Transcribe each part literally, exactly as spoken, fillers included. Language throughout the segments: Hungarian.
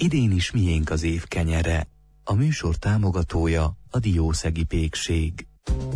Idén is miénk az év kenyere. A műsor támogatója a Diószegi Pékség.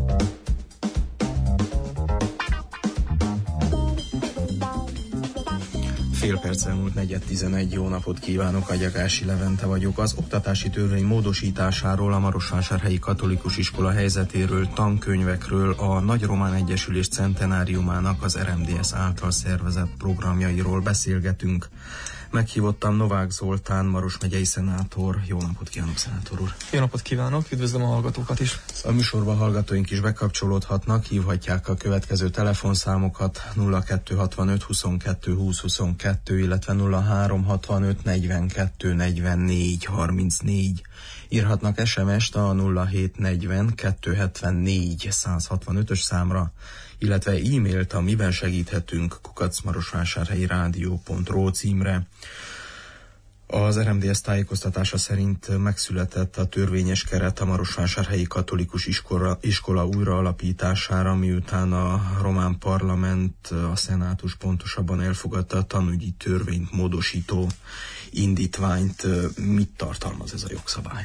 Fél perccel múlt negyed tizenegy, jó napot kívánok, Agyagási Levente vagyok. Az oktatási törvény módosításáról, a Marosvásárhelyi Katolikus Iskola helyzetéről, tankönyvekről, a Nagy Román Egyesülés centenáriumának az er em dé es által szervezett programjairól beszélgetünk. Meghívottam Novák Zoltán, Maros megyei szenátor. Jó napot kívánok, szenátor úr! Jó napot kívánok, üdvözlöm a hallgatókat is! A műsorban hallgatóink is bekapcsolódhatnak, hívhatják a következő telefonszámokat: nulla kettő hatvanöt huszonkettő húsz huszonkettő, illetve nulla három hatvanöt negyvenkettő negyvennégy harmincnégy. Írhatnak es em est a nulla hét negyven kettőszázhetvennégy százhatvanötös számra, illetve e-mailt a miben segíthetünk kukac marosvásárhelyi rádió pont ro címre. Az er em dé es tájékoztatása szerint megszületett a törvényes keret a Marosvásárhelyi Katolikus Iskola, iskola újraalapítására, miután a román parlament, a szenátus pontosabban elfogadta a tanügyi törvényt módosító indítványt. Mit tartalmaz ez a jogszabály?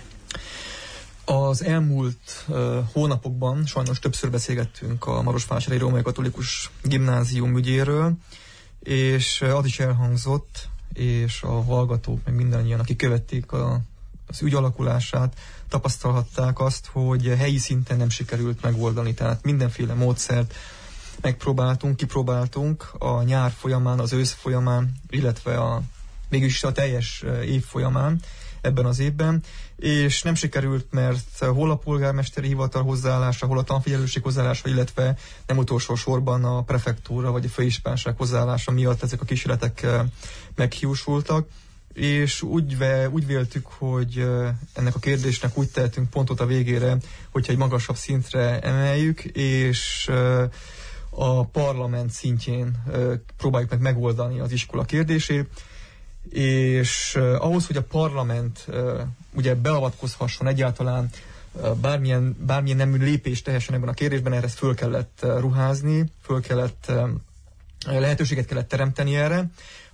Az elmúlt uh, hónapokban sajnos többször beszélgettünk a Marosvásárhelyi Római Katolikus Gimnázium ügyéről, és az is elhangzott, és a hallgatók, meg mindannyian, akik követték a, az ügy alakulását, tapasztalhatták azt, hogy helyi szinten nem sikerült megoldani. Tehát mindenféle módszert megpróbáltunk, kipróbáltunk a nyár folyamán, az ősz folyamán, illetve a, mégis a teljes év folyamán ebben az évben, és nem sikerült, mert hol a polgármesteri hivatal hozzáállása, hol a tanfigyelőség hozzáállása, illetve nem utolsó sorban a prefektúra vagy a főispánság hozzáállása miatt ezek a kísérletek meghiúsultak, és úgy, ve, úgy véltük, hogy ennek a kérdésnek úgy tehetünk pontot a végére, hogyha egy magasabb szintre emeljük, és a parlament szintjén próbáljuk meg megoldani az iskola kérdését, és uh, ahhoz, hogy a parlament uh, ugye beavatkozhasson egyáltalán, uh, bármilyen, bármilyen nemű lépést tehessen ebben a kérdésben, erre ezt föl kellett uh, ruházni, föl kellett, uh, lehetőséget kellett teremteni erre.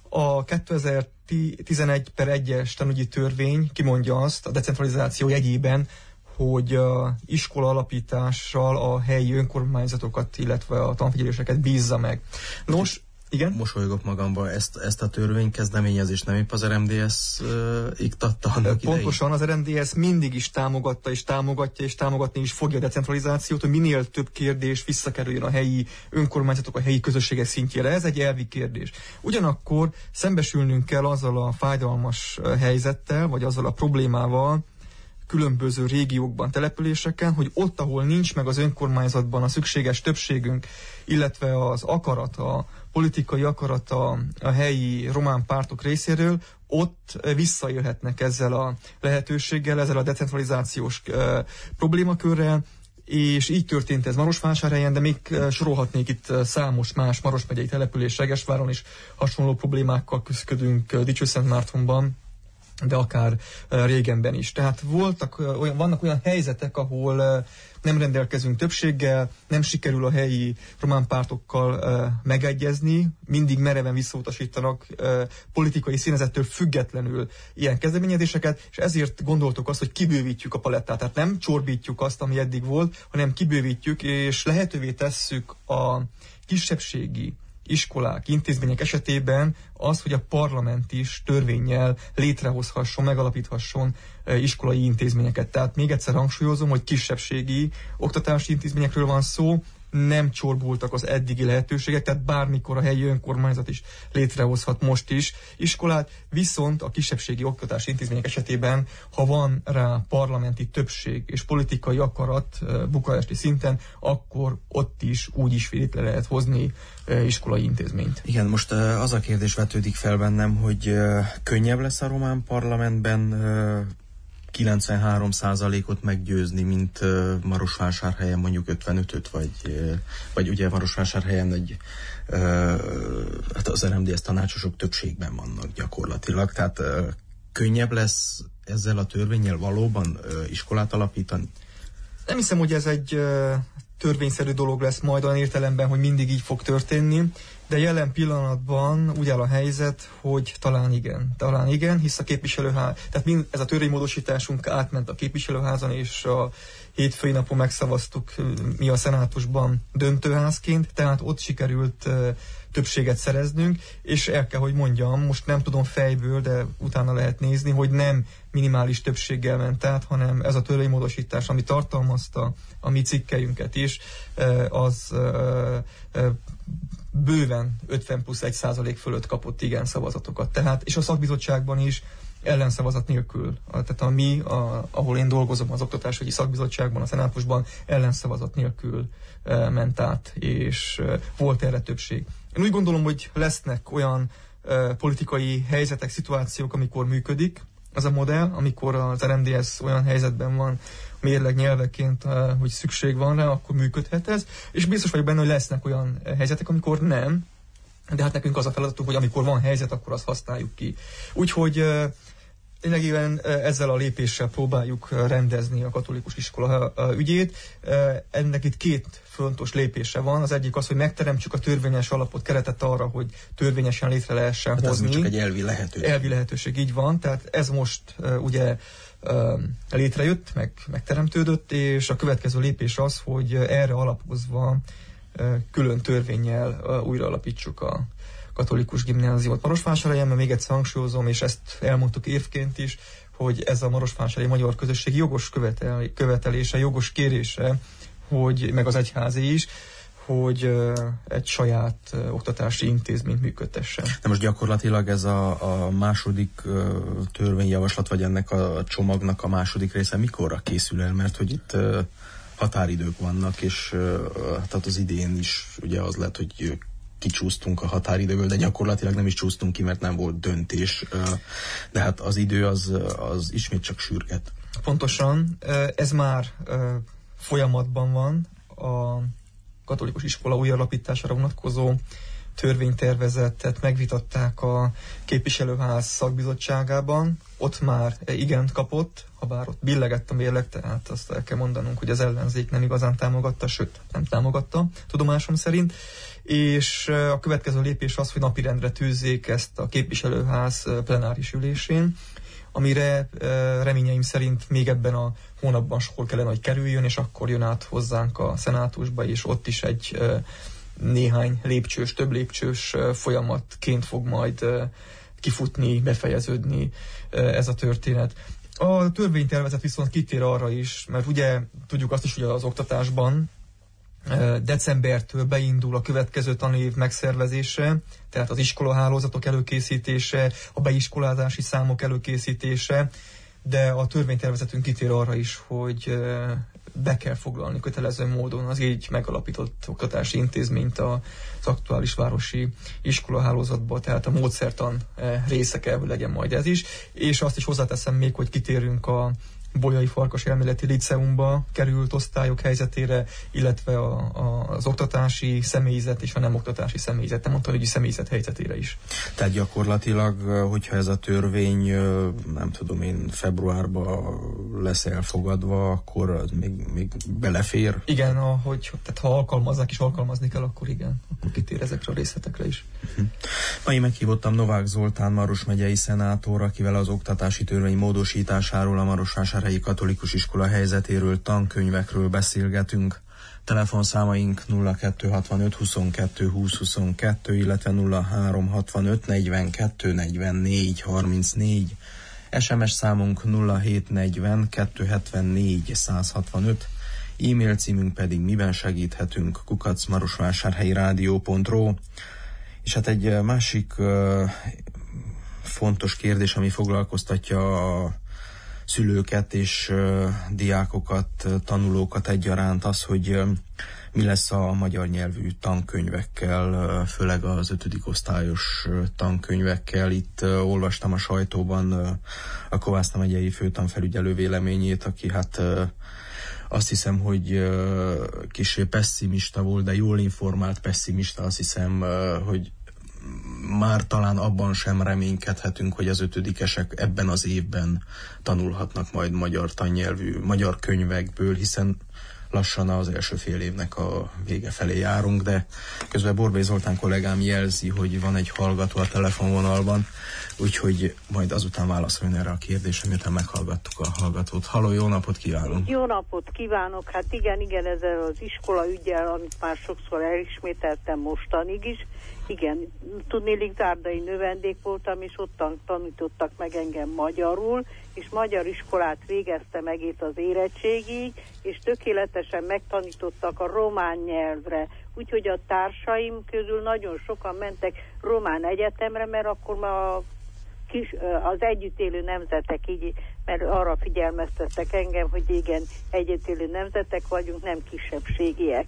A kétezer-tizenegy per egyes tanügyi törvény kimondja azt a decentralizáció jegyében, hogy uh, iskola alapítással a helyi önkormányzatokat, illetve a tanfigyelőseket bízza meg. Nos, igen? Mosolygok magamba, ezt, ezt a törvénykezdeményezést nem épp az er em dé es uh, iktatta annak Pontosan, idején? az er em dé es mindig is támogatta, és támogatja, és támogatni is fogja a decentralizációt, hogy minél több kérdés visszakerüljön a helyi önkormányzatok, a helyi közösségek szintjére. Ez egy elvi kérdés. Ugyanakkor szembesülnünk kell azzal a fájdalmas helyzettel, vagy azzal a problémával, különböző régiókban, településeken, hogy ott, ahol nincs meg az önkormányzatban a szükséges többségünk, illetve az akarat, a politikai akarat a, a helyi román pártok részéről, ott visszaélhetnek ezzel a lehetőséggel, ezzel a decentralizációs uh, problémakörrel, és így történt ez Marosvásárhelyen, de még uh, sorolhatnék itt uh, számos más Maros megyei település, Segesváron is hasonló problémákkal küzdködünk, uh, Dicsőszentmártonban, de akár uh, régenben is. Tehát voltak, uh, olyan, vannak olyan helyzetek, ahol uh, nem rendelkezünk többséggel, nem sikerül a helyi román pártokkal uh, megegyezni, mindig mereven visszautasítanak uh, politikai színezettől függetlenül ilyen kezdeményezéseket, és ezért gondoltuk azt, hogy kibővítjük a palettát. Tehát nem csorbítjuk azt, ami eddig volt, hanem kibővítjük, és lehetővé tesszük a kisebbségi iskolák, intézmények esetében az, hogy a parlament is törvénnyel létrehozhasson, megalapíthasson iskolai intézményeket. Tehát még egyszer hangsúlyozom, hogy kisebbségi oktatási intézményekről van szó, nem csorbultak az eddigi lehetőségek, tehát bármikor a helyi önkormányzat is létrehozhat most is iskolát, viszont a kisebbségi oktatási intézmények esetében, ha van rá parlamenti többség és politikai akarat bukaresti szinten, akkor ott is úgy is létre lehet hozni iskolai intézményt. Igen, most az a kérdés vetődik fel bennem, hogy könnyebb lesz a román parlamentben kilencvenhárom százalékot meggyőzni, mint uh, Marosvásárhelyen mondjuk ötvenötöt, vagy, uh, vagy ugye Marosvásárhelyen egy, uh, hát az er em dé es tanácsosok többségben vannak gyakorlatilag, tehát uh, könnyebb lesz ezzel a törvénnyel valóban uh, iskolát alapítani? Nem hiszem, hogy ez egy uh, törvényszerű dolog lesz majd olyan értelemben, hogy mindig így fog történni. de jelen pillanatban úgy áll a helyzet, hogy talán igen. Talán igen, hisz a képviselőház, tehát mind, ez a törvénymódosításunk átment a képviselőházon, és a hétfői napon megszavaztuk mi a szenátusban döntőházként, tehát ott sikerült többséget szereznünk, és el kell, hogy mondjam, most nem tudom fejből, de utána lehet nézni, hogy nem minimális többséggel ment át, hanem ez a törvénymódosítás, ami tartalmazta a mi cikkelyünket is, az bőven ötven plusz egy százalék fölött kapott igen szavazatokat. Tehát, és a szakbizottságban is ellenszavazat nélkül. Tehát a mi, a, ahol én dolgozom az oktatásügyi szakbizottságban, a szenátusban ellenszavazat nélkül e, ment át, és e, volt erre többség. Én úgy gondolom, hogy lesznek olyan e, politikai helyzetek, szituációk, amikor működik ez a modell, amikor az er em dé es olyan helyzetben van, mérleg nyelveként, e, hogy szükség van rá, akkor működhet ez, és biztos vagyok benne, hogy lesznek olyan helyzetek, amikor nem, de hát nekünk az a feladatunk, hogy amikor van helyzet, akkor azt használjuk ki. Úgyhogy lényegében ezzel a lépéssel próbáljuk rendezni a katolikus iskola ügyét. Ennek itt két fontos lépése van. Az egyik az, hogy megteremtsük a törvényes alapot, keretet arra, hogy törvényesen létre lehessen hát hozni. Ez csak egy elvi lehetőség. Elvi lehetőség, így van. Tehát ez most ugye létrejött, meg, megteremtődött, és a következő lépés az, hogy erre alapozva külön törvénnyel újra alapítsuk a katolikus gimnáziumot Marosvásárhelyen, mert még egyszer hangsúlyozom, és ezt elmondtuk évként is, hogy ez a marosvásárhelyi magyar közösség jogos követel, követelése, jogos kérése, hogy, meg az egyházi is, hogy uh, egy saját uh, oktatási intézményt működtessen. De most gyakorlatilag ez a, a második uh, törvényjavaslat, vagy ennek a csomagnak a második része mikorra készül el? Mert hogy itt uh, határidők vannak, és uh, tehát az idén is ugye az lehet, hogy kicsúsztunk a határidőből, de gyakorlatilag nem is csúsztunk ki, mert nem volt döntés. De hát az idő az, az ismét csak sürget. Pontosan. Ez már folyamatban van. A katolikus iskola új alapítására vonatkozó törvénytervezetet megvitatták a képviselőház szakbizottságában. Ott már igent kapott, ha bár ott billegett a mérleg, tehát azt el kell mondanunk, hogy az ellenzék nem igazán támogatta, sőt, nem támogatta, tudomásom szerint. És a következő lépés az, hogy napirendre tűzzék ezt a képviselőház plenáris ülésén, amire reményeim szerint még ebben a hónapban sor kellene, hogy kerüljön, és akkor jön át hozzánk a szenátusba, és ott is egy néhány lépcsős, több lépcsős folyamatként fog majd kifutni, befejeződni ez a történet. A törvénytervezet viszont kitér arra is, mert ugye tudjuk azt is, hogy az oktatásban decembertől beindul a következő tanév megszervezése, tehát az iskolahálózatok előkészítése, a beiskolázási számok előkészítése, de a törvénytervezetünk kitér arra is, hogy be kell foglalni kötelező módon az így megalapított oktatási intézményt az aktuális városi iskolahálózatba, tehát a módszertan része kell, hogy legyen majd ez is, és azt is hozzáteszem még, hogy kitérünk a Bolyai Farkas Elméleti Liceumba került osztályok helyzetére, illetve a, a, az oktatási személyzet és a nem oktatási személyzet, nem tanügyi személyzet helyzetére is. Tehát gyakorlatilag, hogyha ez a törvény, nem tudom én, februárban lesz elfogadva, akkor az még, még belefér? Igen, ahogy, tehát ha alkalmazzák és alkalmazni kell, akkor igen, akkor kitér ezekre a részletekre is. Uh-huh. Ma én meghívottam Novák Zoltán Maros megyei szenátor, akivel az oktatási törvény módosításáról, a Marosvásárhelyi Katolikus Iskola helyzetéről, tankönyvekről beszélgetünk. Telefonszámaink nulla kettő hatvanöt huszonkettő húsz huszonkettő, illetve nulla három hatvanöt negyvenkettő negyvennégy harmincnégy. es em es számunk nulla hét negyven kettőszázhetvennégy százhatvanöt. E-mail címünk pedig miben segíthetünk kukac marosvásárhelyi rádió pont ro. És hát egy másik uh, fontos kérdés, ami foglalkoztatja a szülőket és uh, diákokat, tanulókat egyaránt, az, hogy uh, mi lesz a magyar nyelvű tankönyvekkel, uh, főleg az ötödik osztályos uh, tankönyvekkel. Itt uh, olvastam a sajtóban uh, a Kovászna megyei főtanfelügyelő véleményét, aki hát uh, azt hiszem, hogy uh, kissé pessimista volt, de jól informált pessimista, azt hiszem, uh, hogy már talán abban sem reménykedhetünk, hogy az ötödikesek ebben az évben tanulhatnak majd magyar tannyelvű, magyar könyvekből, hiszen lassan az első fél évnek a vége felé járunk, de közben Borbély Zoltán kollégám jelzi, hogy van egy hallgató a telefonvonalban, úgyhogy majd azután válaszoljon erre a kérdésre, miután meghallgattuk a hallgatót. Halló, jó napot kívánunk! Jó napot kívánok! Hát igen, igen, ezzel az iskola ügyel, amit már sokszor elismételtem mostanig is. Igen, tudnélik, zárdai növendék voltam, és ottan tanítottak meg engem magyarul, és magyar iskolát végeztem egész az érettségig, és tökéletesen megtanítottak a román nyelvre. Úgyhogy a társaim közül nagyon sokan mentek román egyetemre, mert akkor ma a kis, az együtt élő nemzetek így, mert arra figyelmeztettek engem, hogy igen, együtt élő nemzetek vagyunk, nem kisebbségiek.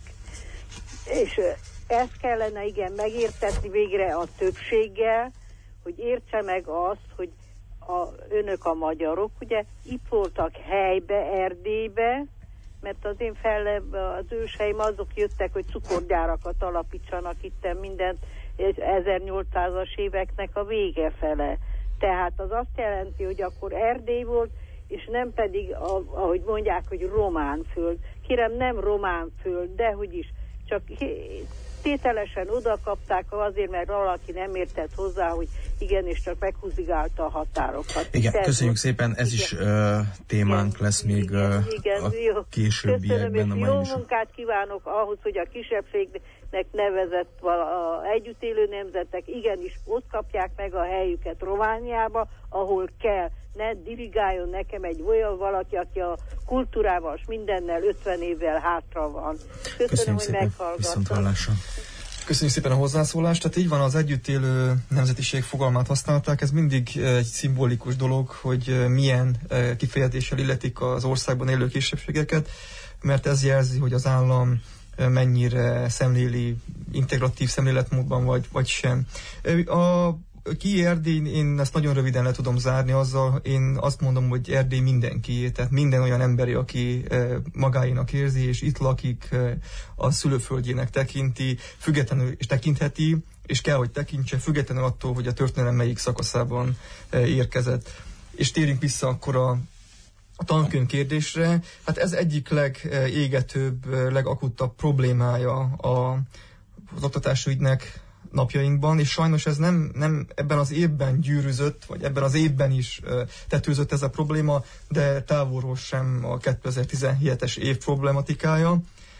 És ezt kellene igen megértetni végre a többséggel, hogy értse meg azt, hogy a, önök a magyarok, ugye itt voltak helybe, Erdélybe, mert az én fellebb, az őseim azok jöttek, hogy cukorgyárakat alapítsanak itten mindent ezernyolcszázas éveknek a vége fele. Tehát az azt jelenti, hogy akkor Erdély volt, és nem pedig, ahogy mondják, hogy román föld. Kérem, nem román föld, dehogy is, csak tételesen oda kapták azért, mert valaki nem értett hozzá, hogy igenis csak meghúzigálta a határokat. Igen, Tehát köszönjük szépen, ez igen. is uh, témánk igen, lesz még igen, uh, igen, a jó. későbbiekben. Köszönöm, és jó is. Munkát kívánok ahhoz, hogy a kisebbségnek nevezett a együtt élő nemzetek igenis ott kapják meg a helyüket Romániába, ahol kell. Ne dirigáljon nekem egy olyan valaki, aki a kultúrával és mindennel ötven évvel hátra van. Köszönöm, Köszönjük hogy meghallgattam. Köszönjük szépen a hozzászólást. Tehát így van, az együtt élő nemzetiség fogalmát használták. Ez mindig egy szimbolikus dolog, hogy milyen kifejezéssel illetik az országban élő kisebbségeket, mert ez jelzi, hogy az állam mennyire szemléli, integratív szemléletmódban vagy, vagy sem. A Ki Erdély, én ezt nagyon röviden le tudom zárni azzal, én azt mondom, hogy Erdély mindenkié, tehát minden olyan emberi, aki magáénak érzi, és itt lakik, a szülőföldjének tekinti, függetlenül és tekintheti, és kell, hogy tekintse, függetlenül attól, hogy a történelem melyik szakaszában érkezett. És térjünk vissza akkor a A tankönyv kérdésre. Hát ez egyik legégetőbb, legakutabb problémája a, az oktatásügynek napjainkban, és sajnos ez nem, nem ebben az évben gyűrűzött, vagy ebben az évben is uh, tetőzött ez a probléma, de távolról sem a kétezer-tizenhetes év problematikája.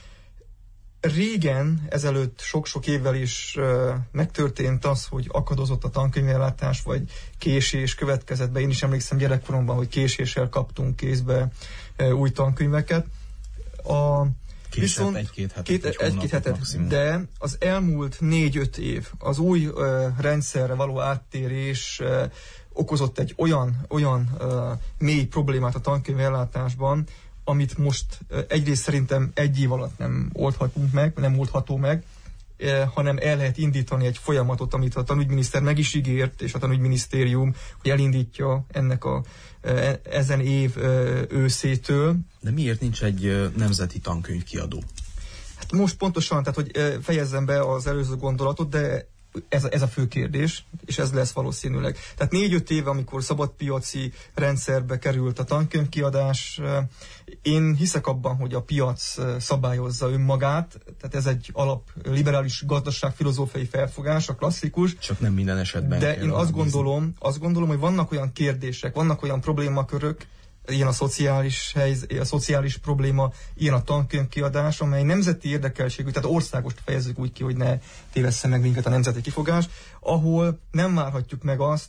Régen, ezelőtt sok-sok évvel is uh, megtörtént az, hogy akadozott a tankönyvellátás, vagy késés következett be. Én is emlékszem gyerekkoromban, hogy késéssel kaptunk kézbe uh, új tankönyveket. A Viszont egy-két hetet, két, egy egy-két hetet de az elmúlt négy-öt év, az új uh, rendszerre való áttérés uh, okozott egy olyan, olyan uh, mély problémát a tankönyvellátásban, amit most uh, egyrészt szerintem egy év alatt nem oldhatunk meg, nem oldható meg, uh, hanem el lehet indítani egy folyamatot, amit a tanügyminiszter meg is ígért, és a tanügyminisztérium, hogy elindítja ennek a uh, ezen év uh, őszétől. De miért nincs egy nemzeti tankönyvkiadó? Hát most pontosan, tehát hogy fejezzem be az előző gondolatot, de ez a, ez a fő kérdés, és ez lesz valószínűleg. Tehát négy-öt éve, amikor szabadpiaci rendszerbe került a tankönyvkiadás, én hiszek abban, hogy a piac szabályozza önmagát, tehát ez egy alap liberális gazdaságfilozófiai felfogás, a klasszikus. Csak nem minden esetben. De én azt gondolom, azt gondolom, hogy vannak olyan kérdések, vannak olyan problémakörök, ilyen a szociális helyz, a szociális probléma, ilyen a tankönyvkiadás, amely nemzeti érdekeltségű, tehát országos fejezzük úgy ki, hogy ne tévesszen meg minket a nemzeti kifogás, ahol nem várhatjuk meg azt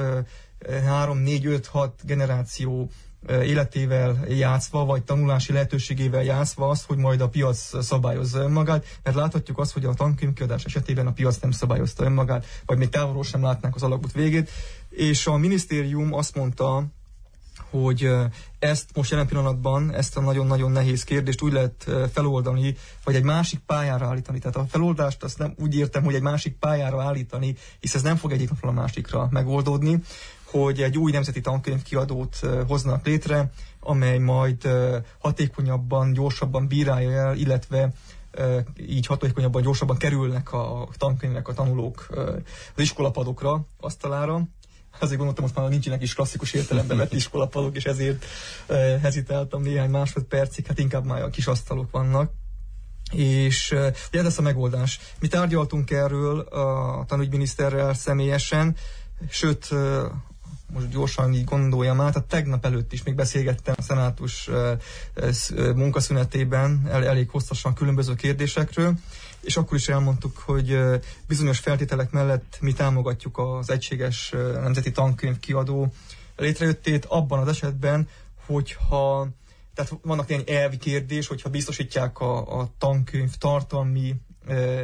három, négy, öt, hat generáció életével játszva, vagy tanulási lehetőségével játszva azt, hogy majd a piac szabályozza önmagát, mert láthatjuk azt, hogy a tankönyvkiadás esetében a piac nem szabályozta önmagát, vagy még távolról sem látnánk az alagút végét, és a minisztérium azt mondta, hogy ezt most jelen pillanatban, ezt a nagyon-nagyon nehéz kérdést úgy lehet feloldani, vagy egy másik pályára állítani. Tehát a feloldást azt nem úgy értem, hogy egy másik pályára állítani, hisz ez nem fog egyik napról a másikra megoldódni, hogy egy új nemzeti tankönyvkiadót hoznak létre, amely majd hatékonyabban, gyorsabban bírálja el, illetve így hatékonyabban, gyorsabban kerülnek a tankönyvek, a tanulók az iskolapadokra, asztalára. azért gondoltam, most már nincsenek is klasszikus értelemben vett iskolapadok, és ezért uh, hezitáltam néhány másodpercig, hát inkább már a kis asztalok vannak. És uh, ez lesz a megoldás. Mi tárgyaltunk erről a tanügyminiszterrel személyesen, sőt, uh, most gyorsan így gondoljam át, a tegnap előtt is még beszélgettem a szenátus uh, uh, munkaszünetében el, elég hosszasan különböző kérdésekről, és akkor is elmondtuk, hogy uh, bizonyos feltételek mellett mi támogatjuk az egységes uh, nemzeti tankönyv kiadó létrejöttét abban az esetben, hogyha, tehát vannak ilyen elvi kérdés, hogyha biztosítják a, a tankönyv tartalmi uh,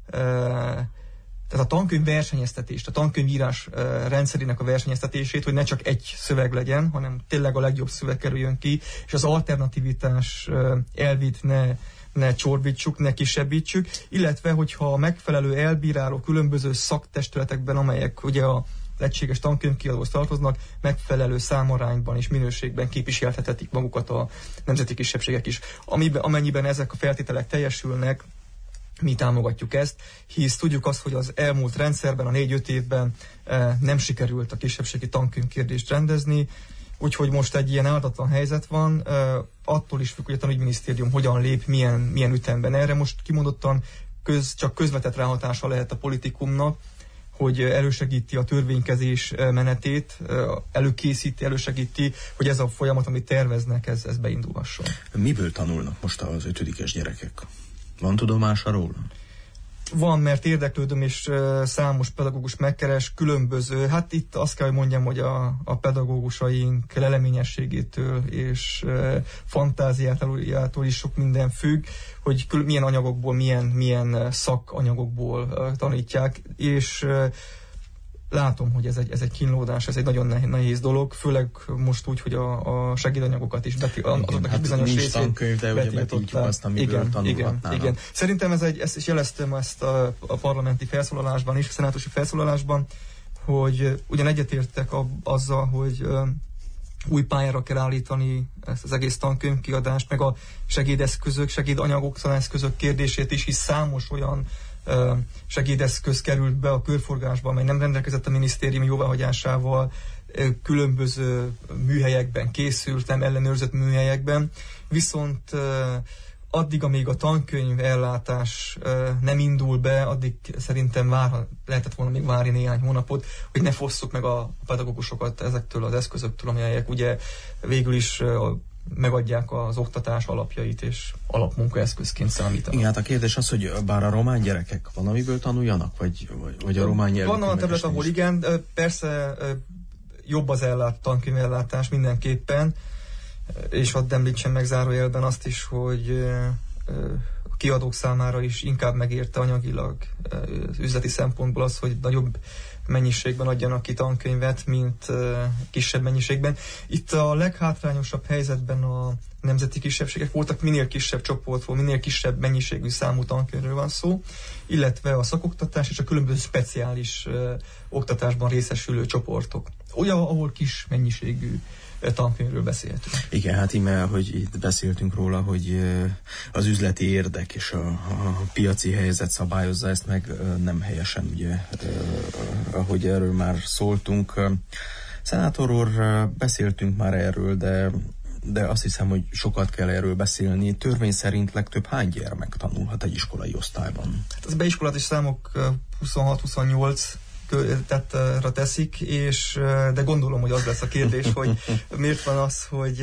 uh, tehát a tankönyv versenyeztetést, a tankönyvírás uh, rendszerének a versenyeztetését, hogy ne csak egy szöveg legyen, hanem tényleg a legjobb szöveg kerüljön ki, és az alternativitás uh, elvét ne, ne csorbítsuk, ne kisebbítsük, illetve hogyha a megfelelő elbíráló különböző szaktestületekben, amelyek ugye a egységes tankönyvkiadóhoz tartoznak, megfelelő számarányban és minőségben képviseltethetik magukat a nemzeti kisebbségek is. Amiben, amennyiben ezek a feltételek teljesülnek, mi támogatjuk ezt, hisz tudjuk azt, hogy az elmúlt rendszerben, a négy-öt évben e, nem sikerült a kisebbségi tankönyv kérdést rendezni, úgyhogy most egy ilyen áldatlan helyzet van, e, attól is függ, hogy a tanügyminisztérium hogyan lép, milyen, milyen ütemben. Erre most kimondottan köz, csak közvetett ráhatása lehet a politikumnak, hogy elősegíti a törvénykezés menetét, előkészíti, elősegíti, hogy ez a folyamat, amit terveznek, ez, ez beindulhasson. Miből tanulnak most az ötödikes gyerekek? Van tudomása róla? Van, mert érdeklődöm, és uh, számos pedagógus megkeres, különböző, hát itt azt kell, hogy mondjam, hogy a, a pedagógusaink leleményességétől és uh, fantáziától is sok minden függ, hogy kül- milyen anyagokból, milyen, milyen szakanyagokból uh, tanítják, és uh, látom, hogy ez egy, ez egy kínlódás, ez egy nagyon nehéz dolog, főleg most úgy, hogy a, a segédanyagokat is beti, azoknak hát bizonyos nincs részét tankönyv, de ugye betiltjuk azt, amiből igen, tanulhatnának. igen, igen. Szerintem ez egy, ezt is jeleztem ezt a, a parlamenti felszólalásban is, a szenátusi felszólalásban, hogy ugyan egyetértek a, azzal, hogy uh, új pályára kell állítani ezt az egész tankönyvkiadást, meg a segédeszközök, segédanyagok, taneszközök kérdését is, hisz számos olyan segédeszköz került be a körforgásba, amely nem rendelkezett a minisztérium jóváhagyásával, különböző műhelyekben készült, nem ellenőrzött műhelyekben, viszont addig, amíg a tankönyv ellátás nem indul be, addig szerintem vár, lehetett volna még várni néhány hónapot, hogy ne fosszuk meg a pedagógusokat ezektől az eszközöktől, amelyek ugye végül is megadják az oktatás alapjait, és alapmunkaeszközként számítanak. Igen, hát a kérdés az, hogy bár a román gyerekek van, amiből tanuljanak, vagy, vagy, vagy a román nyelvű. Van a terület, ahol igen, persze jobb az ellát, tankönyvellátás mindenképpen, és hadd említsem meg zárójelben azt is, hogy a kiadók számára is inkább megérte anyagilag, üzleti szempontból az, hogy nagyobb mennyiségben adjanak ki tankönyvet, mint uh, kisebb mennyiségben. Itt a leghátrányosabb helyzetben a nemzeti kisebbségek voltak, minél kisebb csoportból, minél kisebb mennyiségű számú tankönyvről van szó, illetve a szakoktatás és a különböző speciális uh, oktatásban részesülő csoportok. Olyan, ahol kis mennyiségű tankönyvről beszéltünk. Igen, hát íme, hogy itt beszéltünk róla, hogy az üzleti érdek és a, a piaci helyzet szabályozza ezt meg, nem helyesen, ugye, ahogy erről már szóltunk. Szenátor úr, beszéltünk már erről, de, de azt hiszem, hogy sokat kell erről beszélni. Törvény szerint legtöbb hány gyermek tanulhat egy iskolai osztályban? Hát az beiskolát is számok huszonhat-huszonnyolc tettre teszik, és, de gondolom, hogy az lesz a kérdés, hogy miért van az, hogy...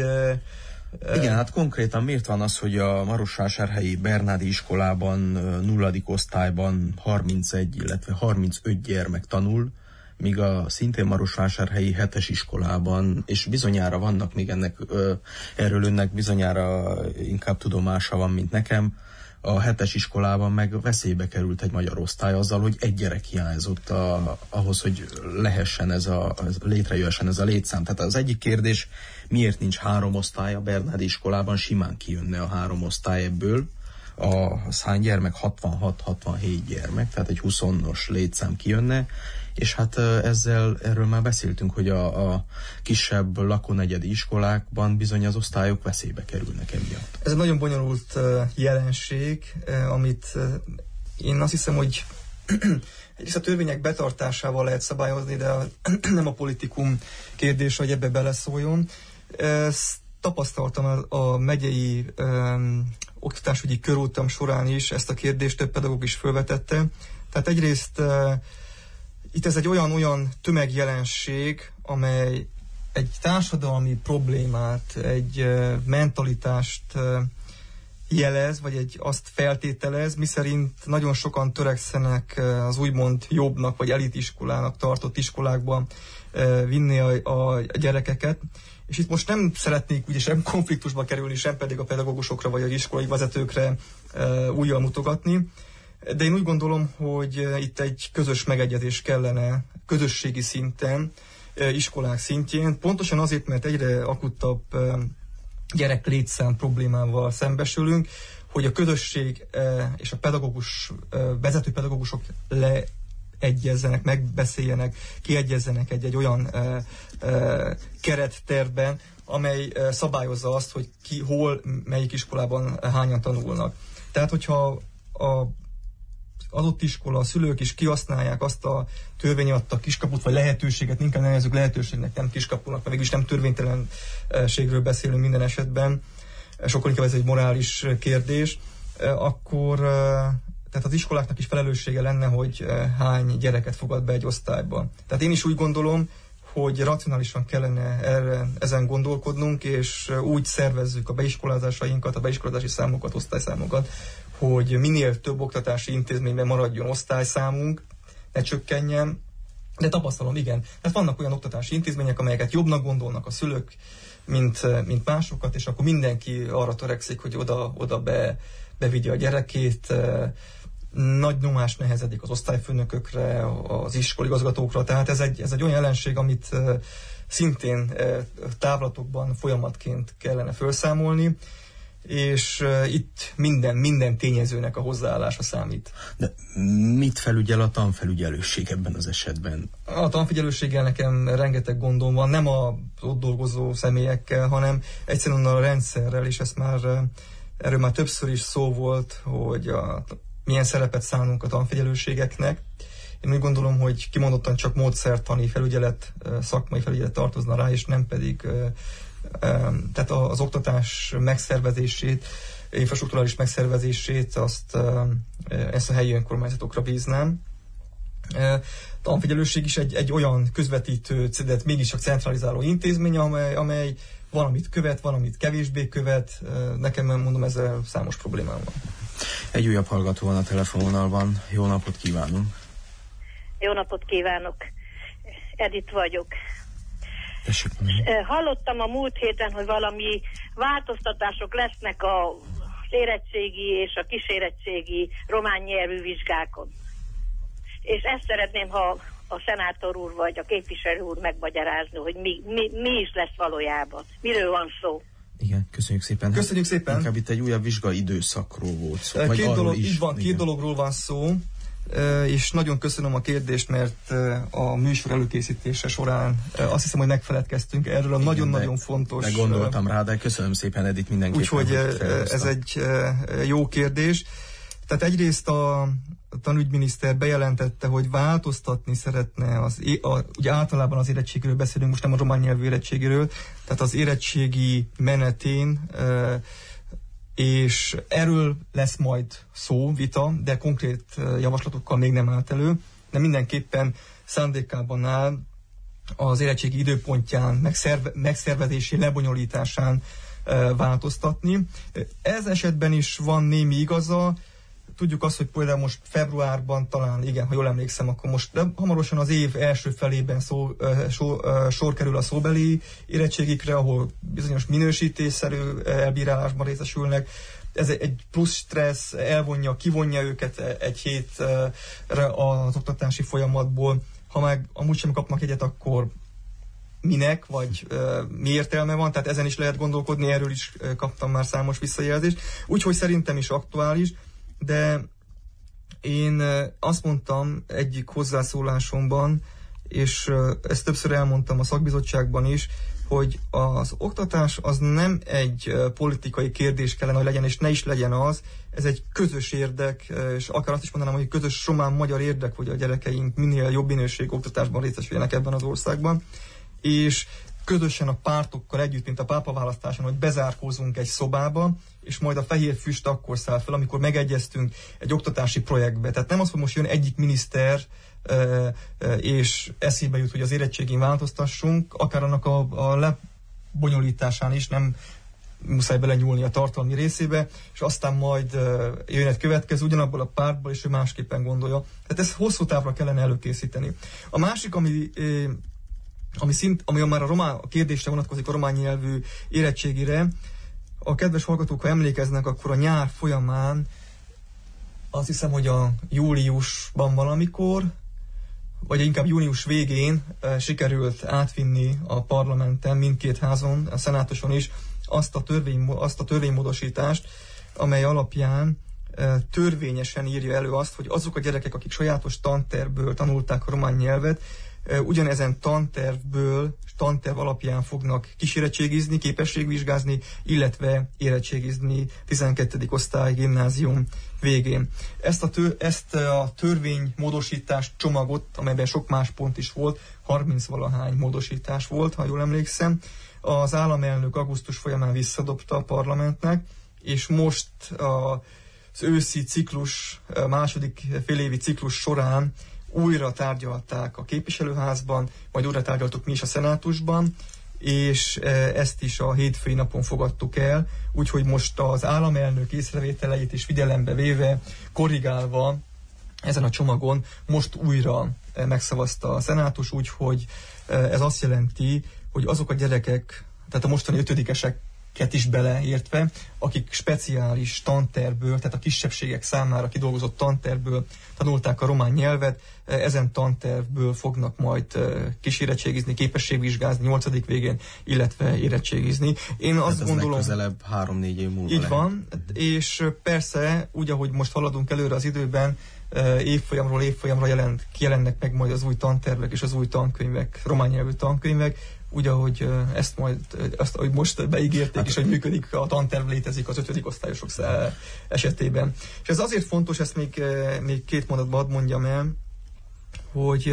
Igen, hát konkrétan miért van az, hogy a Marosvásárhelyi Bernádi iskolában nulladik osztályban harmincegy, illetve harmincöt gyermek tanul, míg a szintén Marosvásárhelyi hetes iskolában, és bizonyára vannak még ennek, erről önnek bizonyára inkább tudomása van, mint nekem, a hetes iskolában meg veszélybe került egy magyar osztály azzal, hogy egy gyerek hiányzott a, ahhoz, hogy lehessen ez a, létrejöhessen ez a létszám. Tehát az egyik kérdés, miért nincs három osztály a Bernádi iskolában, simán kijönne a három osztály ebből. A hány gyermek? hatvanhat-hatvanhét gyermek, tehát egy húszas létszám kijönne, és hát ezzel, erről már beszéltünk, hogy a, a kisebb lakónegyedi iskolákban bizony az osztályok veszélybe kerülnek emiatt. Ez egy nagyon bonyolult jelenség, amit én azt hiszem, hogy Egyrészt a törvények betartásával lehet szabályozni, de nem a politikum kérdés, hogy ebbe beleszóljon. Ezt tapasztaltam a megyei um, oktatásügyi körútam során is, ezt a kérdést több pedagógus is felvetette. Tehát egyrészt uh, itt ez egy olyan-olyan tömegjelenség, amely egy társadalmi problémát, egy uh, mentalitást uh, jelez, vagy egy azt feltételez, miszerint nagyon sokan törekszenek uh, az úgymond jobbnak, vagy elitiskolának tartott iskolákba uh, vinni a, a gyerekeket. És itt most nem szeretnék ugye sem konfliktusba kerülni, sem pedig a pedagógusokra, vagy az iskolai vezetőkre uh, újjal mutogatni. De én úgy gondolom, hogy uh, itt egy közös megegyezés kellene közösségi szinten, uh, iskolák szintjén. Pontosan azért, mert egyre akuttabb uh, gyerek létszám problémával szembesülünk, hogy a közösség uh, és a pedagógus, uh, vezető pedagógusok le egyezzenek, megbeszéljenek, kiegyezzenek egy, egy olyan uh, uh, kerettervben, amely uh, szabályozza azt, hogy ki, hol, melyik iskolában hányan tanulnak. Tehát, hogyha a adott iskola, a szülők is kihasználják azt a törvény adta kiskaput, vagy lehetőséget, inkább nevezzük lehetőségnek, nem kiskapunak, mert végülis nem törvénytelenségről beszélünk minden esetben, sokkal inkább ez egy morális kérdés, akkor tehát az iskoláknak is felelőssége lenne, hogy hány gyereket fogad be egy osztályba. Tehát én is úgy gondolom, hogy racionálisan kellene erre, ezen gondolkodnunk, és úgy szervezzük a beiskolázásainkat, a beiskolázási számokat, osztályszámokat, hogy minél több oktatási intézményben maradjon osztályszámunk, ne csökkenjen. De tapasztalom, igen. Tehát vannak olyan oktatási intézmények, amelyeket jobbnak gondolnak a szülők, mint, mint másokat, és akkor mindenki arra törekszik, hogy oda, oda be, bevigye a gyerekét. Nagy nyomás nehezedik az osztályfőnökökre, az iskoligazgatókra, tehát ez egy, ez egy olyan jelenség, amit szintén távlatokban folyamatként kellene felszámolni, és itt minden, minden tényezőnek a hozzáállása számít. De mit felügyel a tanfelügyelőség ebben az esetben? A tanfigyelőséggel nekem rengeteg gondom van, nem az ott dolgozó személyekkel, hanem egyszerűen a rendszerrel, és ezt már, erről már többször is szó volt, hogy a milyen szerepet szánunk a tanfigyelőségeknek. Én úgy gondolom, hogy kimondottan csak módszertani felügyelet, szakmai felügyelet tartozna rá, és nem pedig tehát az oktatás megszervezését, infrastrukturális megszervezését, azt ezt a helyi önkormányzatokra bíznám. A tanfigyelőség is egy, egy olyan közvetítő, de mégiscsak centralizáló intézmény, amely, amely valamit követ, valamit kevésbé követ. Nekem, mondom, ezzel számos problémám van. Egy újabb hallgató van a telefonvonalban. Jó napot kívánunk! Jó napot kívánok! Edith vagyok. Tessék. Hallottam a múlt héten, hogy valami változtatások lesznek az érettségi és a kísérettségi román nyelvű vizsgákon. És ezt szeretném, ha a szenátor úr vagy a képviselő úr megmagyarázni, hogy mi, mi, mi is lesz valójában. Miről van szó? Igen, köszönjük szépen. Köszönjük szépen. Inkább itt egy újabb vizsgai időszakról volt szó. Két dolog, így van, két dologról van szó, és nagyon köszönöm a kérdést, mert a műsor előkészítése során azt hiszem, hogy megfeledkeztünk erről a nagyon-nagyon fontos... De gondoltam rá, de köszönöm szépen, Edith, mindenképpen. Úgyhogy ez egy jó kérdés. Tehát egyrészt a tanügyminiszter bejelentette, hogy változtatni szeretne, az, a, ugye általában az érettségről beszélünk, most nem a román nyelvű érettségről, tehát az érettségi menetén, e, és erről lesz majd szó, vita, de konkrét javaslatokkal még nem állt elő, de mindenképpen szándékában áll az érettségi időpontján, megszerve, megszervezési lebonyolításán e, változtatni. Ez esetben is van némi igaza. Tudjuk azt, hogy például most februárban talán, igen, ha jól emlékszem, akkor most de hamarosan az év első felében szó, so, sor kerül a szóbeli érettségikre, ahol bizonyos minősítésszerű elbírálásban részesülnek. Ez egy plusz stressz, elvonja, kivonja őket egy hétre az oktatási folyamatból. Ha meg amúgy sem kapnak egyet, akkor minek, vagy uh, mi értelme van, tehát ezen is lehet gondolkodni, erről is uh, kaptam már számos visszajelzést. Úgyhogy szerintem is aktuális, de én azt mondtam egyik hozzászólásomban, és ezt többször elmondtam a szakbizottságban is, hogy az oktatás az nem egy politikai kérdés kellene, hogy legyen, és ne is legyen az, ez egy közös érdek, és akár azt is mondanám, hogy közös román-magyar érdek, hogy a gyerekeink minél jobb minőségű oktatásban részesüljenek ebben az országban, és közösen a pártokkal együtt, mint a pápaválasztáson, hogy bezárkózunk egy szobába, és majd a fehér füst akkor száll fel, amikor megegyeztünk egy oktatási projektbe. Tehát nem az, hogy most jön egyik miniszter, és eszébe jut, hogy az érettségén változtassunk, akár annak a, a lebonyolításán is nem muszáj belenyúlni a tartalmi részébe, és aztán majd jön egy következő ugyanabból a pártból, és ő másképpen gondolja. Tehát ezt hosszú távra kellene előkészíteni. A másik, ami ami, szint, ami már a, román, a kérdésre vonatkozik, a román nyelvű érettségire, a kedves hallgatók, ha emlékeznek, akkor a nyár folyamán azt hiszem, hogy a júliusban valamikor, vagy inkább június végén e, sikerült átvinni a parlamenten, mindkét házon, a szenátuson is azt a, törvény, azt a törvénymódosítást, amely alapján e, törvényesen írja elő azt, hogy azok a gyerekek, akik sajátos tantervből tanulták a román nyelvet, e, ugyanezen tantervből, tanterv alapján fognak kísérettségizni, képességvizsgázni, illetve érettségizni tizenkettedik osztály gimnázium végén. Ezt a, tör, ezt a törvénymódosítás csomagot, amelyben sok más pont is volt, harminc-valahány módosítás volt, ha jól emlékszem, az államelnök augusztus folyamán visszadobta a parlamentnek, és most az őszi ciklus, második félévi ciklus során újra tárgyalták a képviselőházban, majd újra tárgyaltuk mi is a szenátusban, és ezt is a hétfői napon fogadtuk el, úgyhogy most az államelnök észrevételeit is figyelembe véve, korrigálva ezen a csomagon most újra megszavazta a szenátus, úgyhogy ez azt jelenti, hogy azok a gyerekek, tehát a mostani ötödikesek is beleértve, akik speciális tantervből, tehát a kisebbségek számára kidolgozott tantervből tanulták a román nyelvet, ezen tantervből fognak majd kísérettségizni, képességvizsgázni nyolcadik végén, illetve érettségizni. Én azt hát gondolom... legközelebb három-négy év múlva Így lehet. van, és persze, úgy, ahogy most haladunk előre az időben, évfolyamról évfolyamra jelent, jelennek meg majd az új tantervek és az új tankönyvek, román nyelvű tankönyvek, úgy, ahogy ezt majd, azt, ahogy most beígérték, hát, és hogy működik, a tanterv létezik az ötödik osztályosok esetében. És ez azért fontos, ezt még, még két mondatban hadd mondjam el, hogy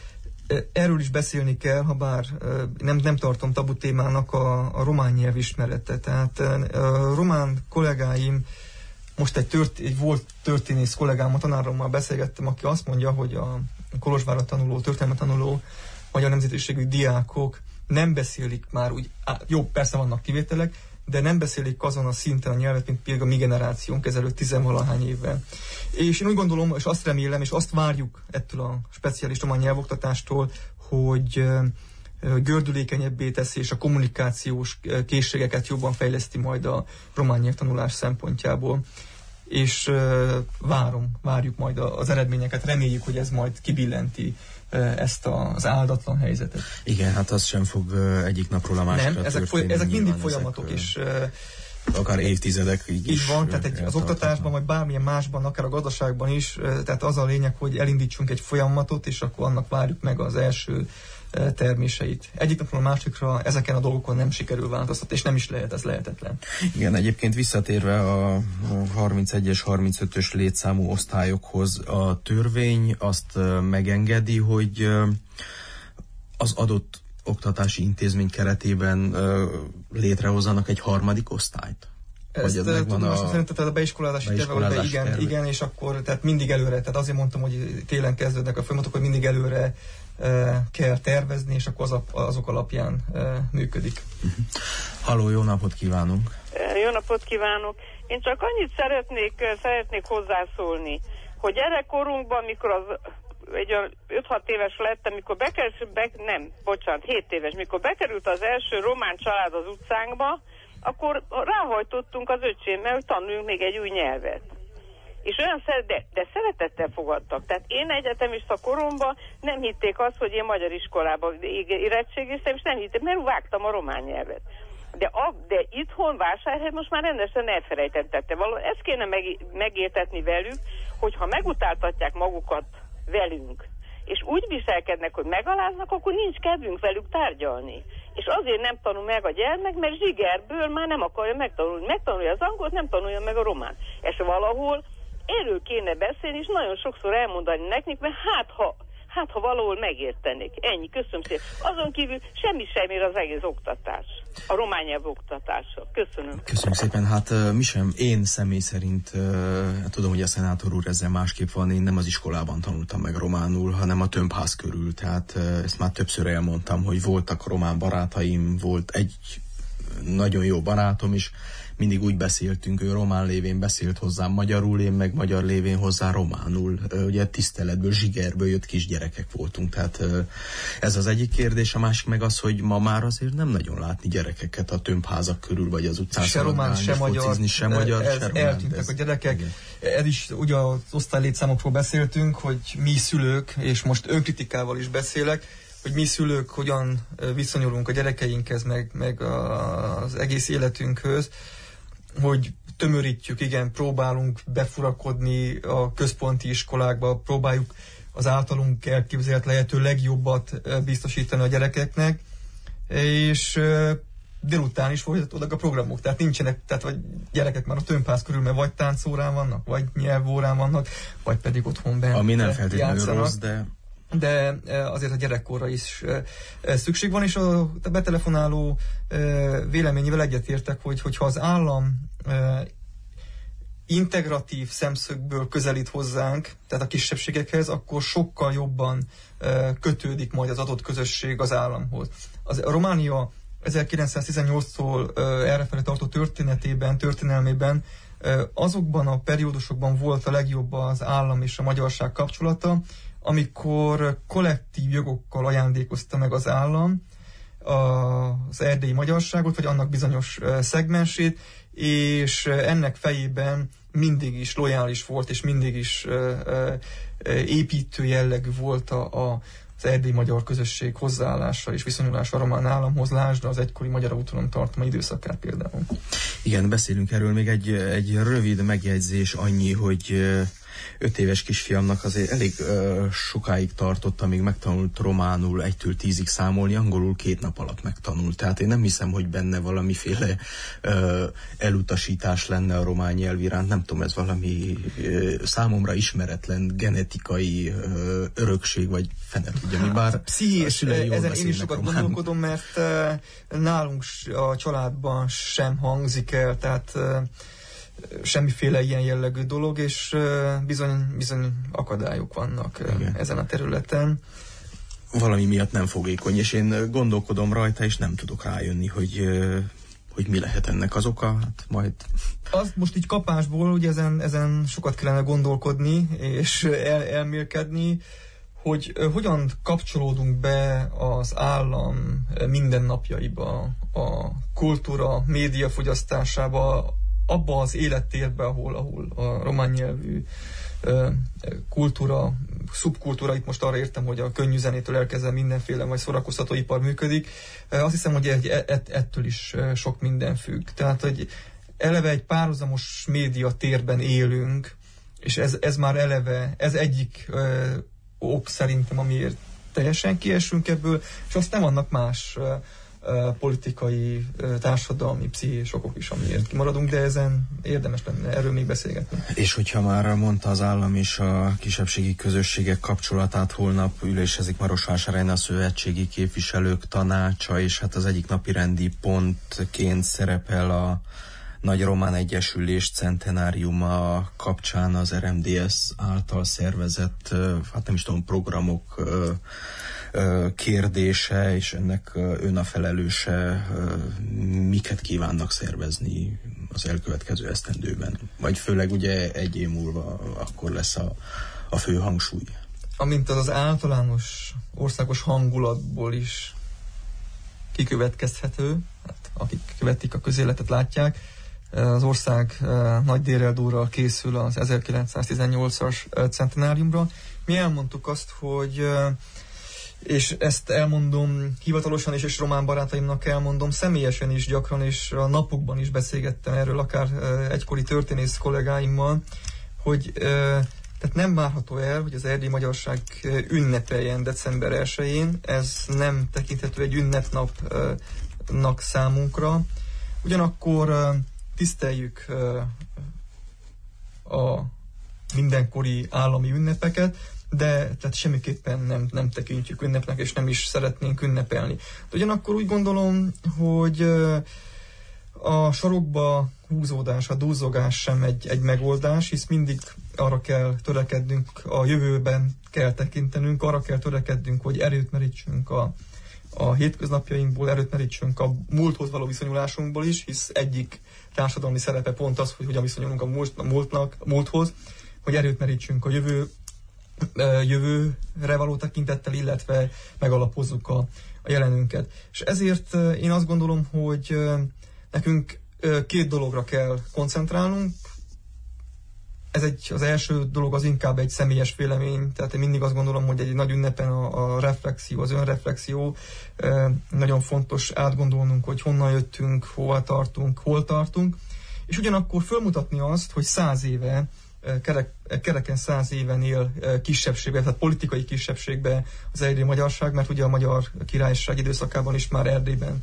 erről is beszélni kell, ha bár nem, nem tartom tabu témának a, a román nyelv ismerete. Tehát a román kollégáim, most egy, tört, egy volt történész kollégám, a tanárommal beszélgettem, aki azt mondja, hogy a Kolozsvárra tanuló, történelmet tanuló magyar nemzetiségű diákok nem beszélik már úgy, jó, persze vannak kivételek, de nem beszélik azon a szinten a nyelvet, mint például a mi generációnk ezelőtt tizenvalahány évvel. És én úgy gondolom, és azt remélem, és azt várjuk ettől a speciális román nyelvoktatástól, hogy gördülékenyebbé teszi, és a kommunikációs készségeket jobban fejleszti majd a román nyelvtanulás szempontjából. És várom, várjuk majd az eredményeket, reméljük, hogy ez majd kibillenti ezt az áldatlan helyzetet. Igen, hát az sem fog egyik napról a másikra Nem, ezek, foly- ezek mindig folyamatok, ezek, és akár évtizedek így, így van, tehát egy, az oktatásban, vagy bármilyen másban, akár a gazdaságban is, tehát az a lényeg, hogy elindítsunk egy folyamatot, és akkor annak várjuk meg az első terméseit. Egyik napról a másikra ezeken a dolgokon nem sikerül változtatni, és nem is lehet, ez lehetetlen. Igen, egyébként visszatérve a harmincegyes, harmincötös létszámú osztályokhoz, a törvény azt megengedi, hogy az adott oktatási intézmény keretében létrehozzanak egy harmadik osztályt? Ezt tudom, a... szerint tehát a beiskolázási terve, igen, terve. igen, és akkor tehát mindig előre, tehát azért mondtam, hogy télen kezdődnek a folyamatok, hogy mindig előre e, kell tervezni, és akkor az, azok alapján e, működik. Uh-huh. Halló, jó napot kívánunk! Jó napot kívánok! Én csak annyit szeretnék, szeretnék hozzászólni, hogy gyerekkorunkban, mikor az egy öt-hat éves lettem, mikor bekerült, be, nem, bocsánat, hét éves, mikor bekerült az első román család az utcánkba, akkor ráhajtottunk az öcsémmel, hogy tanuljunk még egy új nyelvet. És olyan szeret, de, de szeretettel fogadtak. Tehát én egyetemista koromban nem hitték azt, hogy én magyar iskolába érettségiztem, és nem hitték, mert vágtam a román nyelvet. De, a, de itthon Vásárhelyen most már rendesen elfelejtetette. Valóban ezt kéne meg, megértetni velük, hogy ha megutáltatják magukat velünk, és úgy viselkednek, hogy megaláznak, akkor nincs kedvünk velük tárgyalni. És azért nem tanul meg a gyermek, mert zsigerből már nem akarja megtanulni. Megtanulja az angolt, nem tanulja meg a román. És valahol erről kéne beszélni, és nagyon sokszor elmondani nekik, mert hát ha, hát ha valahol megértenék. Ennyi, köszönöm szépen. Azon kívül semmi sem ér az egész oktatás. A román nyelv oktatása. Köszönöm. Köszönöm szépen. Hát mi sem, én személy szerint tudom, hogy a szenátor úr ezzel másképp van, én nem az iskolában tanultam meg románul, hanem a tömbház körül. Tehát ezt már többször elmondtam, hogy voltak román barátaim, volt egy nagyon jó barátom is, mindig úgy beszéltünk, ő román lévén beszélt hozzám magyarul, én meg magyar lévén hozzá románul. Ugye tiszteletből, zsigerből jött kisgyerekek voltunk. Tehát ez az egyik kérdés, a másik meg az, hogy ma már azért nem nagyon látni gyerekeket a tömbházak körül, vagy az utcán se román, se magyar, se magyar, ez se román. Eltűntek ez, a gyerekek. Igen. Ez is ugye az osztálylétszámokról beszéltünk, hogy mi szülők, és most önkritikával is beszélek, hogy mi szülők hogyan viszonyulunk a gyerekeinkhez, meg, meg az egész életünkhöz, hogy tömörítjük, igen, próbálunk befurakodni a központi iskolákba, próbáljuk az általunk elképzelt lehető legjobbat biztosítani a gyerekeknek, és délután is folytatódnak a programok, tehát nincsenek, tehát vagy gyerekek már a tömbház körül, mert vagy táncórán vannak, vagy nyelvórán vannak, vagy pedig otthon bent ami nem feltétlenül játszanak. rossz, de... de azért a gyerekkorra is szükség van, és a betelefonáló véleményével egyetértek, hogy hogyha az állam integratív szemszögből közelít hozzánk, tehát a kisebbségekhez, akkor sokkal jobban kötődik majd az adott közösség az államhoz. Az, a Románia ezerkilencszáztizennyolctól errefelé tartó történetében, történelmében azokban a periódusokban volt a legjobb az állam és a magyarság kapcsolata, amikor kollektív jogokkal ajándékozta meg az állam az erdélyi magyarságot, vagy annak bizonyos szegmensét, és ennek fejében mindig is lojális volt, és mindig is építő jellegű volt a, a, az erdélyi magyar közösség hozzáállása és viszonyulása a román államhoz, lásd az egykori magyar autonóm tartomány időszakát például. Igen, beszélünk erről, még egy, egy rövid megjegyzés annyi, hogy öt éves kisfiamnak azért elég uh, sokáig tartott, amíg megtanult románul egytől tízig számolni, angolul két nap alatt megtanult. Tehát én nem hiszem, hogy benne valamiféle uh, elutasítás lenne a román nyelv iránt. Nem tudom, ez valami uh, számomra ismeretlen genetikai uh, örökség, vagy fene tudja mi, bár pszichés, ezen én is sokat román. gondolkodom, mert uh, nálunk a családban sem hangzik el, tehát uh, semmiféle ilyen jellegű dolog, és uh, bizony, bizony akadályok vannak uh, ezen a területen. Valami miatt nem fogékony, és én gondolkodom rajta, és nem tudok rájönni, hogy, uh, hogy mi lehet ennek az oka. Hát majd... Az most így kapásból, ugye ezen, ezen sokat kellene gondolkodni, és el, elmélkedni, hogy uh, hogyan kapcsolódunk be az állam mindennapjaiba, a kultúra, média fogyasztásába, abba az élettérbe, ahol, ahol a román nyelvű uh, kultúra, szubkultúra, itt most arra értem, hogy a könnyű zenétől elkezdve mindenféle vagy szórakoztatóipar működik. Uh, azt hiszem, hogy egy, ett, ettől is uh, sok minden függ. Tehát, hogy eleve egy párhuzamos média térben élünk, és ez, ez már eleve, ez egyik uh, ok szerintem, amiért teljesen kiesünk ebből, és aztán vannak más uh, politikai, társadalmi, pszichés okok is, amiért kimaradunk, de ezen érdemes lenne erről még beszélgetni. És hogyha már mondta az állam és a kisebbségi közösségek kapcsolatát, holnap ülésezik Marosvásárhelyen a szövetségi képviselők tanácsa, és hát az egyik napi rendi pontként szerepel a Nagy Román Egyesülés centenáriuma kapcsán az er em dé es által szervezett, hát nem is tudom, programok kérdése, és ennek ön a felelőse, miket kívánnak szervezni az elkövetkező esztendőben? Vagy főleg ugye egy év múlva akkor lesz a, a fő hangsúly. Amint az, az általános országos hangulatból is kikövetkezhető, hát akik követik a közéletet látják, az ország nagy déreldóral készül az ezerkilencszáztizennyolcas centenáriumra. Mi elmondtuk azt, hogy és ezt elmondom hivatalosan is, és román barátaimnak elmondom személyesen is gyakran, és a napokban is beszélgettem erről, akár egykori történész kollégáimmal, hogy Tehát nem várható el, hogy az erdélyi magyarság ünnepeljen december elsején, ez nem tekinthető egy ünnepnapnak számunkra. Ugyanakkor tiszteljük a mindenkori állami ünnepeket, de tehát semmiképpen nem, nem tekintjük ünnepnek, és nem is szeretnénk ünnepelni. De ugyanakkor úgy gondolom, hogy a sarokba húzódás, a dúzzogás sem egy, egy megoldás, hisz mindig arra kell törekednünk, a jövőben kell tekintenünk, arra kell törekednünk, hogy erőt merítsünk a, a hétköznapjainkból, erőt merítsünk a múlthoz való viszonyulásunkból is, hisz egyik társadalmi szerepe pont az, hogy hogyan viszonyulunk a, múlt, a, múltnak, a múlthoz, hogy erőt merítsünk a jövő, jövőre való tekintettel, illetve megalapozzuk a, a jelenünket. És ezért én azt gondolom, hogy nekünk két dologra kell koncentrálnunk. Ez egy, az első dolog az inkább egy személyes vélemény, tehát én mindig azt gondolom, hogy egy nagy ünnepen a, a reflexió, az önreflexió nagyon fontos átgondolnunk, hogy honnan jöttünk, hova tartunk, hol tartunk, és ugyanakkor fölmutatni azt, hogy száz éve, kerek, kereken száz éven él kisebbségben, tehát politikai kisebbségben az erdélyi magyarság, mert ugye a Magyar Királyság időszakában is már Erdélyben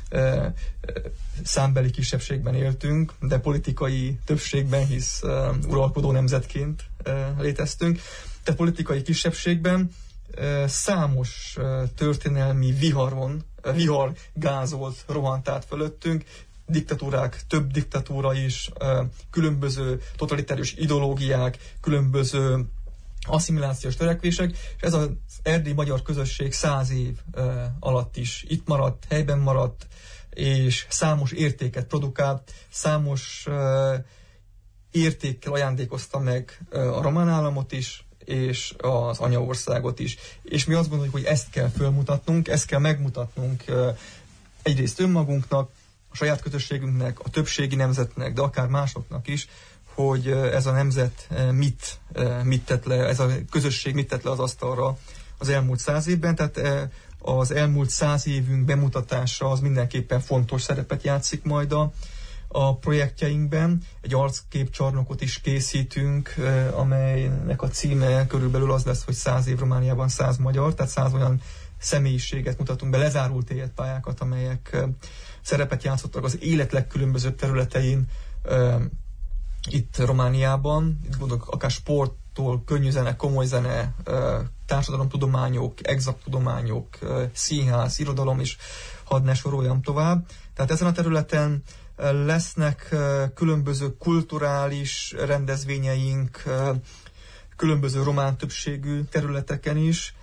számbeli kisebbségben éltünk, de politikai többségben, hisz uh, uralkodó nemzetként uh, léteztünk. Tehát politikai kisebbségben uh, számos uh, történelmi viharon, uh, vihar gázolt, rohant át fölöttünk, diktatúrák, több diktatúra is, uh, különböző totalitárius ideológiák, különböző asszimilációs törekvések, és ez az erdélyi magyar közösség száz év uh, alatt is itt maradt, helyben maradt, és számos értéket produkált, számos uh, értékkel ajándékozta meg uh, a román államot is, és az anyaországot is. És mi azt gondoljuk, hogy ezt kell fölmutatnunk, ezt kell megmutatnunk uh, egyrészt önmagunknak, a saját közösségünknek, a többségi nemzetnek, de akár másoknak is, hogy ez a nemzet mit, mit tett le, ez a közösség mit tett le az asztalra az elmúlt száz évben, tehát az elmúlt száz évünk bemutatása az mindenképpen fontos szerepet játszik majd a, a projektjeinkben. Egy arcképcsarnokot is készítünk, amelynek a címe körülbelül az lesz, hogy száz év Romániában száz magyar, tehát száz olyan személyiséget mutatunk be, lezárult életpályákat, amelyek szerepet játszottak az élet legkülönbözőbb területein, itt Romániában, itt gondolok akár sporttól, könnyű zene, komoly zene, társadalomtudományok, exakt tudományok, színház, irodalom is, hadd ne soroljam tovább. Tehát ezen a területen lesznek különböző kulturális rendezvényeink, különböző román többségű területeken is,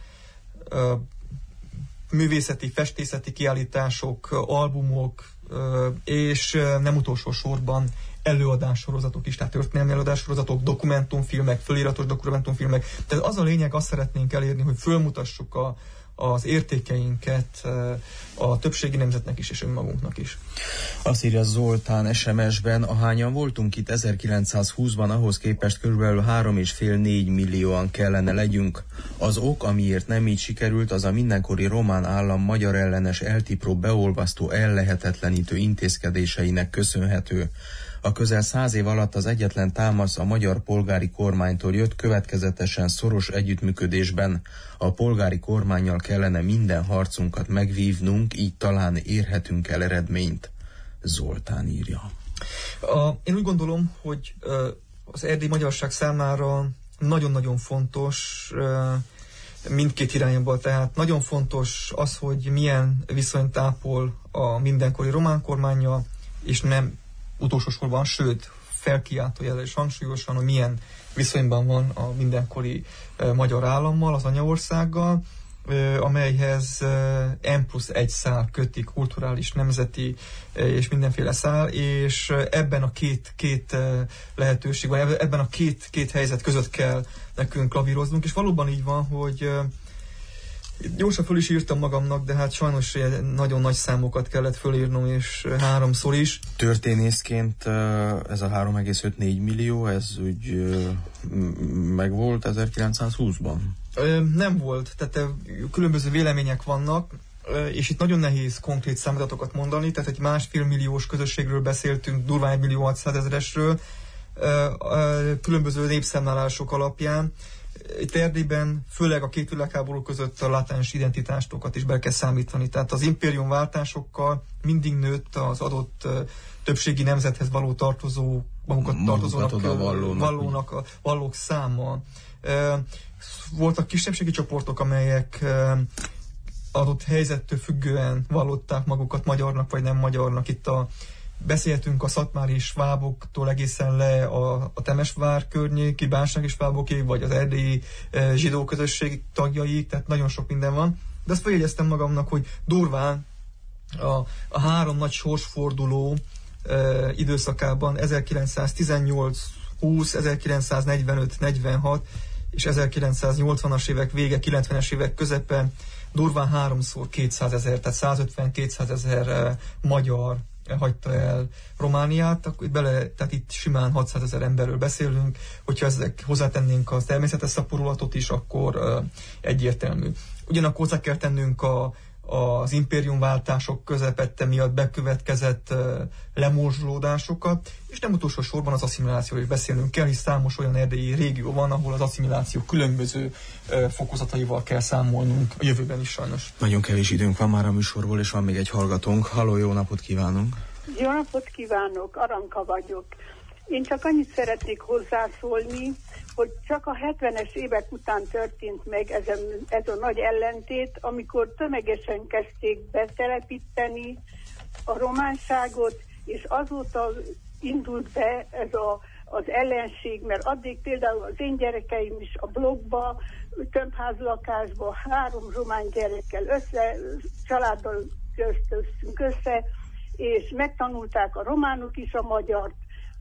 művészeti, festészeti kiállítások, albumok, és nem utolsó sorban előadássorozatok is, tehát történelmi előadássorozatok, dokumentumfilmek, föliratos dokumentumfilmek. Tehát az a lényeg, azt szeretnénk elérni, hogy fölmutassuk a, az értékeinket a többségi nemzetnek is, és önmagunknak is. Azt írja Zoltán es em es-ben, ahányan voltunk itt ezerkilencszázhúszban, ahhoz képest körülbelül három és fél négy millióan kellene legyünk. Az ok, amiért nem így sikerült, az a mindenkori román állam magyar ellenes eltipró, beolvasztó, ellehetetlenítő intézkedéseinek köszönhető. A közel száz év alatt az egyetlen támasz a magyar polgári kormánytól jött, következetesen szoros együttműködésben. A polgári kormánnyal kellene minden harcunkat megvívnunk, így talán érhetünk el eredményt. Zoltán írja. A, én úgy gondolom, hogy az erdélyi magyarság számára nagyon-nagyon fontos mindkét irányból, tehát nagyon fontos az, hogy milyen viszonyt tápol a mindenkori román kormánnyal, és nem utolsó sorban, sőt, felkiáltójel és hangsúlyosan, hogy milyen viszonyban van a mindenkori uh, magyar állammal, az anyaországgal, uh, amelyhez uh, M plusz egy szál köti, kulturális, nemzeti uh, és mindenféle szál, és uh, ebben a két, két uh, lehetőségben, ebben a két, két helyzet között kell nekünk klavíroznunk, és valóban így van, hogy uh, gyorsan föl is írtam magamnak, de hát sajnos nagyon nagy számokat kellett fölírnom, és háromszor is. Történészként ez a három egész öt négy millió, ez úgy megvolt ezerkilencszázhúszban? Nem volt, tehát különböző vélemények vannak, és itt nagyon nehéz konkrét számadatokat mondani, tehát egy másfél milliós közösségről beszéltünk, durván egy millió hatszázezresről, különböző népszámlálások alapján. Itt Erdélyben főleg a két világháború között a látens identitásokat is be kell számítani. Tehát az impériumváltásokkal mindig nőtt az adott többségi nemzethez való tartozó, magukat tartozónak, vallónak, vallónak, a vallók száma. Voltak kisebbségi csoportok, amelyek adott helyzettől függően vallották magukat magyarnak vagy nem magyarnak. Itt a beszéltünk a szatmári sváboktól egészen le a, a Temesvár környéki bánsági svábokig, vagy az erdélyi e, zsidó közösség tagjaik, tehát nagyon sok minden van. De azt feljegyeztem magamnak, hogy durván a, a három nagy sorsforduló e, időszakában ezerkilencszáztizennyolc húsz, ezerkilencszáznegyvenöt negyvenhat és ezerkilencszáznyolcvanas évek vége, kilencvenes évek közepe durván háromszor kétszázezer, tehát százötven-kétszázezer e, magyar hagyta el Romániát, akkor itt bele, tehát itt simán hatszázezer emberről beszélünk, hogyha ezek hozzátennénk a természetes szaporulatot is, akkor uh, egyértelmű. Ugyanakkor hozzá kell tennünk a, az impériumváltások közepette miatt bekövetkezett uh, lemorzsolódásokat, és nem utolsó sorban az asszimilációról is beszélnünk kell, hisz számos olyan erdélyi régió van, ahol az asszimiláció különböző uh, fokozataival kell számolnunk a jövőben is sajnos. Nagyon kevés időnk van már a műsorból, és van még egy hallgatónk. Halló, jó napot kívánunk! Jó napot kívánok, Aranka vagyok. Én csak annyit szeretnék hozzászólni, hogy csak a hetvenes évek után történt meg ez a, ez a nagy ellentét, amikor tömegesen kezdték betelepíteni a románságot, és azóta indult be ez a, az ellenség, mert addig például az én gyerekeim is a blokkba, tömbházlakásba három román gyerekkel össze, családdal köztöztünk össze, és megtanulták a románok is a magyart,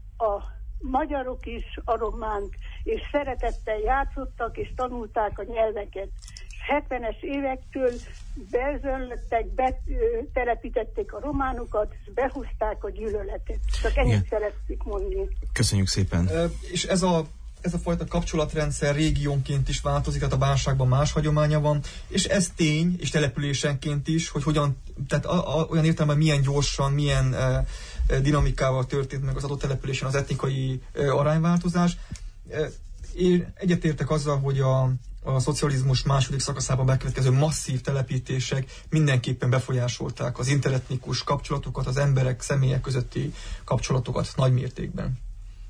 a magyarok is a románt, és szeretettel játszottak, és tanulták a nyelveket. hetvenes évektől bezönlöttek, betelepítették a románokat, és behúzták a gyűlöletet. Csak ennyit Igen. szeretnék mondani. Köszönjük szépen. E, és ez a Ez a fajta kapcsolatrendszer régiónként is változik, tehát a bánságban más hagyománya van, és ez tény, és településenként is, hogy hogyan, tehát a, a, olyan értelemben milyen gyorsan, milyen e, e, dinamikával történt meg az adott településen az etnikai e, arányváltozás. E, én egyetértek azzal, hogy a, a szocializmus második szakaszában bekövetkező masszív telepítések mindenképpen befolyásolták az interetnikus kapcsolatokat, az emberek, személyek közötti kapcsolatokat nagy mértékben.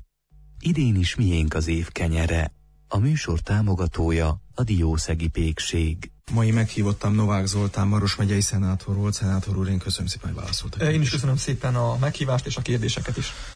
Idén is miénk az év kenyere. A műsor támogatója a Diószegi Pékség. Mai meghívottam Novák Zoltán, Maros megyei szenátor volt. Szenátor úr, én köszönöm szépen, hogy válaszoltak. Én is köszönöm szépen a meghívást és a kérdéseket is.